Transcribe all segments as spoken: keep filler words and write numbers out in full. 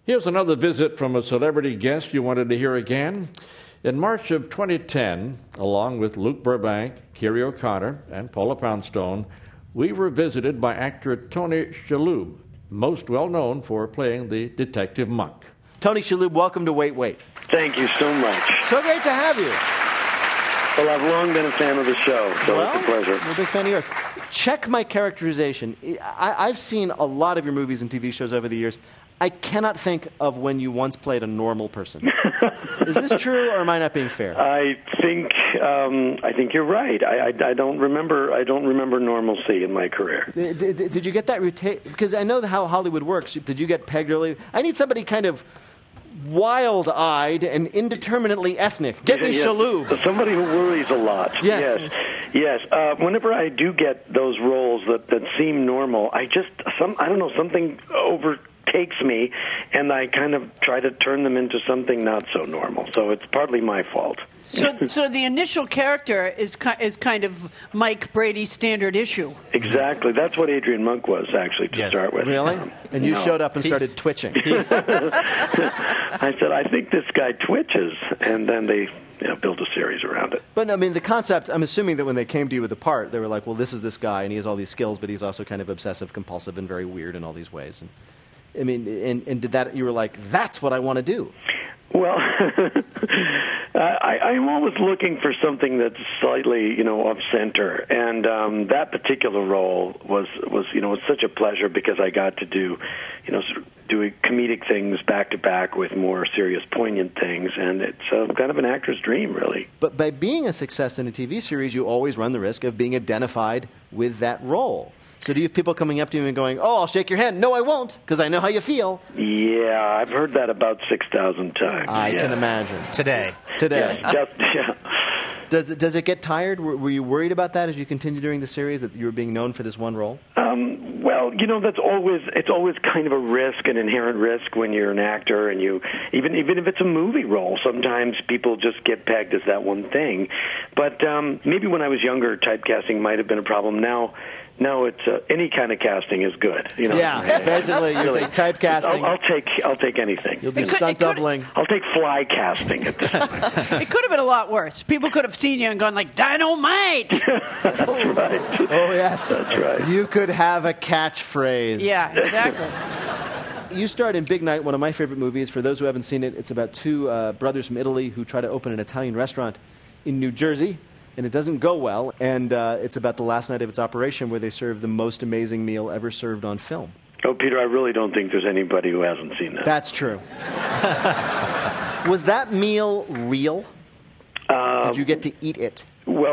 Here's another visit from a celebrity guest you wanted to hear again. In March of twenty ten, along with Luke Burbank, Kiri O'Connor, and Paula Poundstone, we were visited by actor Tony Shalhoub, most well known for playing the Detective Monk. Tony Shalhoub, welcome to Wait, Wait. Thank you so much. So great to have you. Well, I've long been a fan of the show, so well, it's a pleasure. I'm a big fan of yours. Check my characterization. I, I've seen a lot of your movies and T V shows over the years. I cannot think of when you once played a normal person. Is this true, or am I not being fair? I think um, I think you're right. I, I, I don't remember. I don't remember normalcy in my career. Did, did, did you get that? Reta- because I know how Hollywood works. Did you get pegged early? I need somebody kind of wild-eyed and indeterminately ethnic. Get me yes. Shalhoub. Somebody who worries a lot. Yes. Yes. Yes. Uh, whenever I do get those roles that, that seem normal, I just some I don't know something overtakes me, and I kind of try to turn them into something not so normal. So it's partly my fault. So, so the initial character is ki- is kind of Mike Brady's standard issue. Exactly. That's what Adrian Monk was, actually, to yes. start with. Really? Um, and you no. showed up and started twitching. I said, I think this guy twitches, and then they you know, built a series around it. But, I mean, the concept, I'm assuming that when they came to you with the part, they were like, well, this is this guy, and he has all these skills, but he's also kind of obsessive, compulsive, and very weird in all these ways. And I mean, and, and did that, you were like, that's what I want to do. Well, I, I'm always looking for something that's slightly, you know, off center, and um, that particular role was, was, you know, was such a pleasure because I got to do, you know, sort of doing comedic things back to back with more serious, poignant things, and it's uh, kind of an actor's dream, really. But by being a success in a T V series, you always run the risk of being identified with that role. So do you have people coming up to you and going, oh, I'll shake your hand? No, I won't, because I know how you feel. Yeah, I've heard that about six thousand times. I yeah. can imagine. Today. Today. Yeah, just, yeah. Does it, does it get tired? Were, were you worried about that as you continue during the series, that you were being known for this one role? Um, well, you know, that's always, it's always kind of a risk, an inherent risk when you're an actor, and you, even, even if it's a movie role, sometimes people just get pegged as that one thing. But um, maybe when I was younger, typecasting might have been a problem. Now, No, it's uh, any kind of casting is good. You know, yeah, basically, you really, take typecasting. I'll, I'll take I'll take anything. You'll be It could- stunt it could- doubling. I'll take fly casting at this point. It could have been a lot worse. People could have seen you and gone like, Dynamite! That's right. Oh, yes. That's right. You could have a catchphrase. Yeah, exactly. You starred in Big Night, one of my favorite movies. For those who haven't seen it, it's about two uh, brothers from Italy who try to open an Italian restaurant in New Jersey. And it doesn't go well, and uh, it's about the last night of its operation where they serve the most amazing meal ever served on film. Oh, Peter, I really don't think there's anybody who hasn't seen that. That's true. Was that meal real? Um, Did you get to eat it? Well,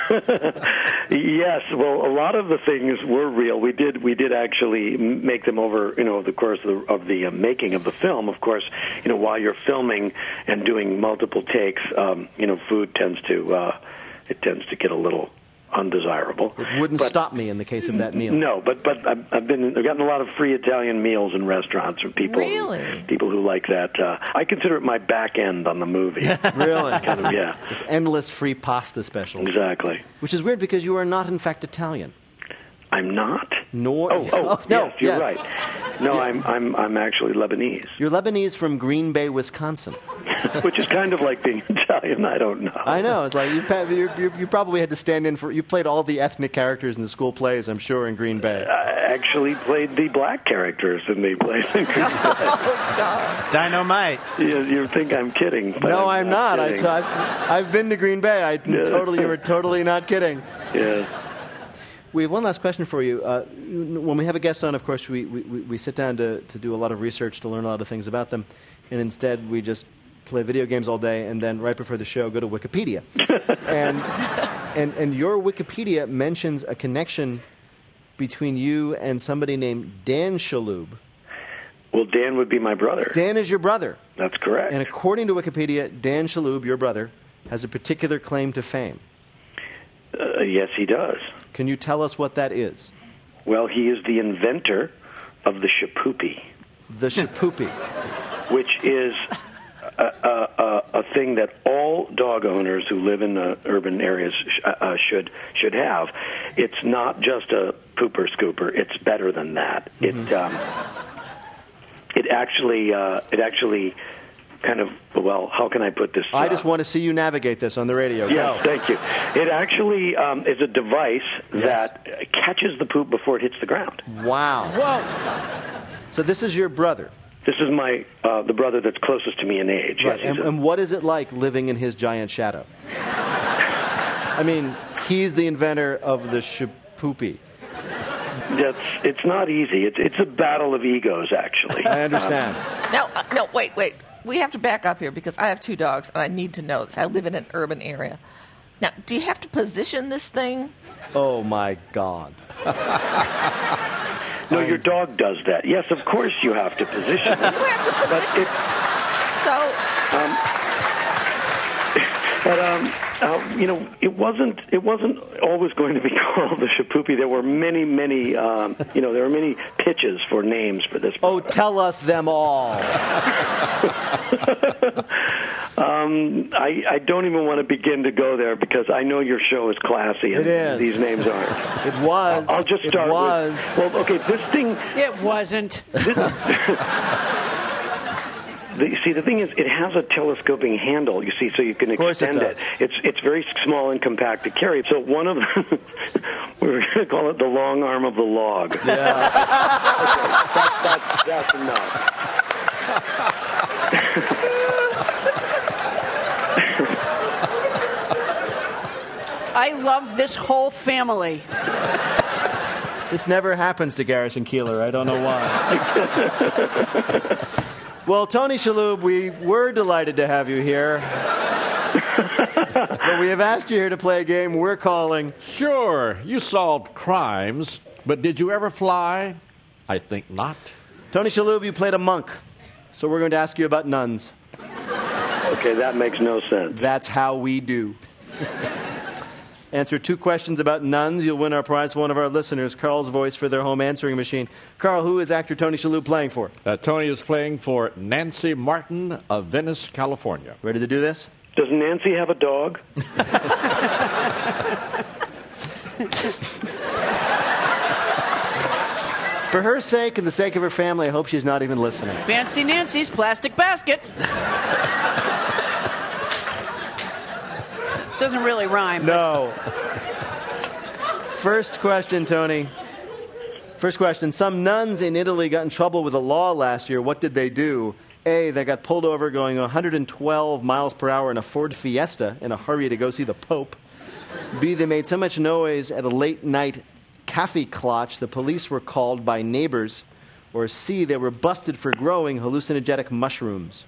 yes. Well, a lot of the things were real. We did we did actually make them over, you know, the course of the, of the uh, making of the film. Of course, you know, while you're filming and doing multiple takes, um, you know, food tends to uh, it tends to get a little undesirable. It wouldn't but, stop me in the case of that meal. No, but but I've, I've been I've gotten a lot of free Italian meals in restaurants from people Really? people who like that. Uh, I consider it my back end on the movie. Really? Kind of, yeah. This endless free pasta specials. Exactly. Which is weird because you are not, in fact, Italian. I'm not. Nor. Oh, oh, oh no, yes, you're yes. right. No, I'm I'm I'm actually Lebanese. You're Lebanese from Green Bay, Wisconsin. Which is kind of like being Italian. I don't know. I know. It's like you, you, you, you probably had to stand in for. You played all the ethnic characters in the school plays, I'm sure, in Green Bay. I actually played the black characters in the plays in Green Bay. Oh, God. Dynamite. You, you think I'm kidding? But No, I'm, I'm not. I, kidding. I've, I've been to Green Bay. I Yeah. totally, you were totally not kidding. Yeah. We have one last question for you. Uh, when we have a guest on, of course, we, we, we sit down to, to do a lot of research to learn a lot of things about them, and instead we just play video games all day, and then right before the show go to Wikipedia. and, and, and your Wikipedia mentions a connection between you and somebody named Dan Shalhoub. Well, Dan would be my brother. Dan is your brother. That's correct. And according to Wikipedia, Dan Shalhoub, your brother, has a particular claim to fame. Uh, yes, he does. Can you tell us what that is? Well, he is the inventor of the shapoopy, The shapoopy. which is a, a, a, a thing that all dog owners who live in the urban areas sh- uh, should should have. It's not just a pooper scooper. It's better than that. Mm-hmm. It um, it actually uh, it actually kind of, well, how can I put this? I uh, just want to see you navigate this on the radio. Yes, Go. thank you. It actually um, is a device Yes. that catches the poop before it hits the ground. Wow. Whoa. So this is your brother. This is my uh, the brother that's closest to me in age. Right. Yes, And, he's a- and what is it like living in his giant shadow? I mean, he's the inventor of the shapoopy. that's it's not easy. It's it's a battle of egos, actually. I understand. No, uh, no, wait, wait. We have to back up here because I have two dogs and I need to know this. I live in an urban area. Now, do you have to position this thing? Oh, my God. No, your dog does that. Yes, of course you have to position it. You have to But position it, So, but um, uh, you know, it wasn't it wasn't always going to be called the shapoopy. There were many, many, um, you know, there were many pitches for names for this. Oh, tell us them all. um, I, I don't even want to begin to go there because I know your show is classy and It is. these names aren't. It was. I'll just start It was. with. Well, okay, this thing. It wasn't. The, see, the thing is, it has a telescoping handle, you see, so you can course it extend does. It's it's very small and compact to carry. So one of them, we were going to call it the long arm of the log. Yeah. Okay, that, that's, that's enough. I love this whole family. This never happens to Garrison Keillor. I don't know why. Well, Tony Shalhoub, we were delighted to have you here. But we have asked you here to play a game we're calling... Sure, you solved crimes, but did you ever fly? I think not. Tony Shalhoub, you played a monk. So we're going to ask you about nuns. Okay, that makes no sense. That's how we do. Answer two questions about nuns. You'll win our prize for one of our listeners, Carl's voice for their home answering machine. Carl, who is actor Tony Shalhoub playing for? Uh, Tony is playing for Nancy Martin of Venice, California. Ready to do this? Does Nancy have a dog? For her sake and the sake of her family, I hope she's not even listening. Fancy Nancy's plastic basket. Doesn't really rhyme. No. First question, Tony. First question. Some nuns in Italy got in trouble with the law last year. What did they do? A, they got pulled over going one hundred twelve miles per hour in a Ford Fiesta in a hurry to go see the Pope. B, they made so much noise at a late-night cafe clutch, the police were called by neighbors. Or C, they were busted for growing hallucinogenic mushrooms.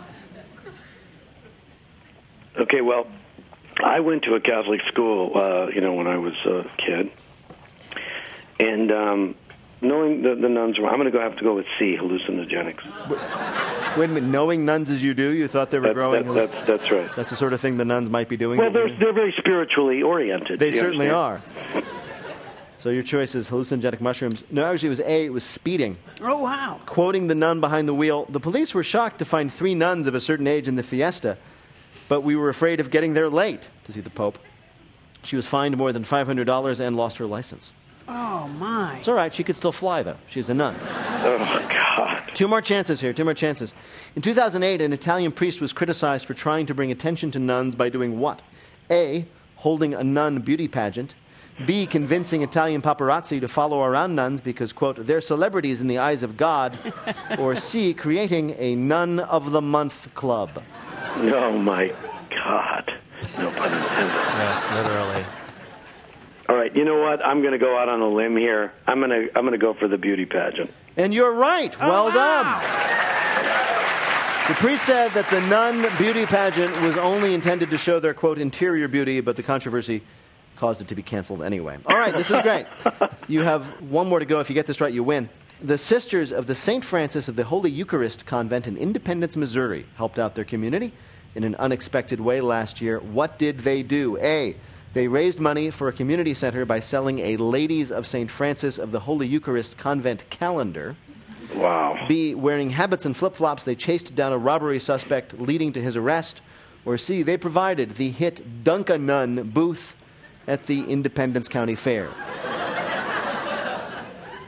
Okay, well, I went to a Catholic school, uh, you know, when I was a kid. And um, knowing the, the nuns were, I'm going to go have to go with C, hallucinogenics. Wait a minute, knowing nuns as you do, you thought they were That, growing... that, that's, that's right. That's the sort of thing the nuns might be doing? Well, they're, they're very spiritually oriented. They you certainly understand? are. So your choice is hallucinogenic mushrooms. No, actually it was A, it was speeding. Oh, wow. Quoting the nun behind the wheel, the police were shocked to find three nuns of a certain age in the Fiesta, but we were afraid of getting there late to see the Pope. She was fined more than five hundred dollars and lost her license. Oh, my. It's all right. She could still fly, though. She's a nun. Oh, God. Two more chances here. Two more chances. In two thousand eight, an Italian priest was criticized for trying to bring attention to nuns by doing what? A, holding a nun beauty pageant. B, convincing Italian paparazzi to follow around nuns because, quote, they're celebrities in the eyes of God. Or C, creating a Nun of the Month club. Oh, my God. No pun intended. Yeah, literally. All right, you know what? I'm going to go out on a limb here. I'm going to I'm going to go for the beauty pageant. And you're right. Well Oh, wow. done. The priest said that the nun beauty pageant was only intended to show their, quote, interior beauty, but the controversy caused it to be canceled anyway. All right, this is great. You have one more to go. If you get this right, you win. The Sisters of the Saint Francis of the Holy Eucharist Convent in Independence, Missouri, helped out their community in an unexpected way last year. What did they do? A, they raised money for a community center by selling a Ladies of Saint Francis of the Holy Eucharist Convent calendar. Wow. B, wearing habits and flip-flops, they chased down a robbery suspect, leading to his arrest. Or C, they provided the hit Dunk-a-Nun booth at the Independence County Fair.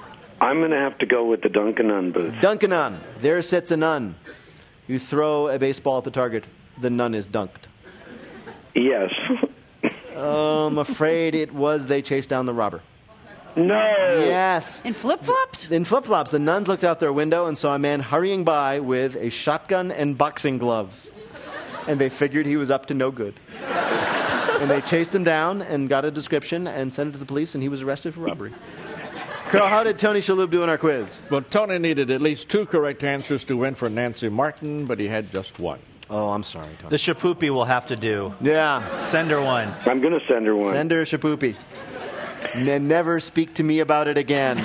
I'm going to have to go with the Duncanun booth. Duncanun. There sits a nun. You throw a baseball at the target. The nun is dunked. Yes. Oh, I'm afraid it was they chased down the robber. No. Yes. In flip-flops? In flip-flops, the nuns looked out their window and saw a man hurrying by with a shotgun and boxing gloves. And they figured he was up to no good. And they chased him down and got a description and sent it to the police, and he was arrested for robbery. Carl, how did Tony Shalhoub do in our quiz? Well, Tony needed at least two correct answers to win for Nancy Martin, but he had just one. Oh, I'm sorry, Tony. The Shapoopy will have to do. Yeah. Send her one. I'm going to send her one. Send her a Shapoopy. And never speak to me about it again.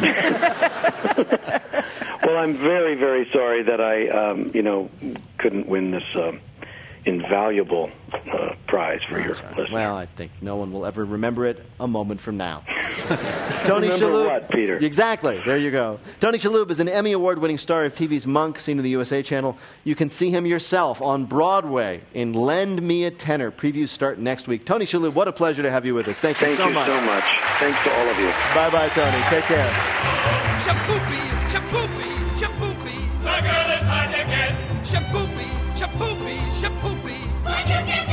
Well, I'm very, very sorry that I, um, you know, couldn't win this um, invaluable uh, prize for your listeners. Well, I think no one will ever remember it a moment from now. Tony Remember Shalhoub. what, Peter? Exactly. There you go. Tony Shalhoub is an Emmy Award-winning star of T V's Monk, seen on the U S A Channel. You can see him yourself on Broadway in Lend Me a Tenor. Previews start next week. Tony Shalhoub, what a pleasure to have you with us. Thank you Thank so you much. so much. Thanks to all of you. Bye-bye, Tony. Take care. Shapoopy, shapoopy, shapoopy. My girl is hot again. Shapoopy, shapoopy, shapoopy. What you get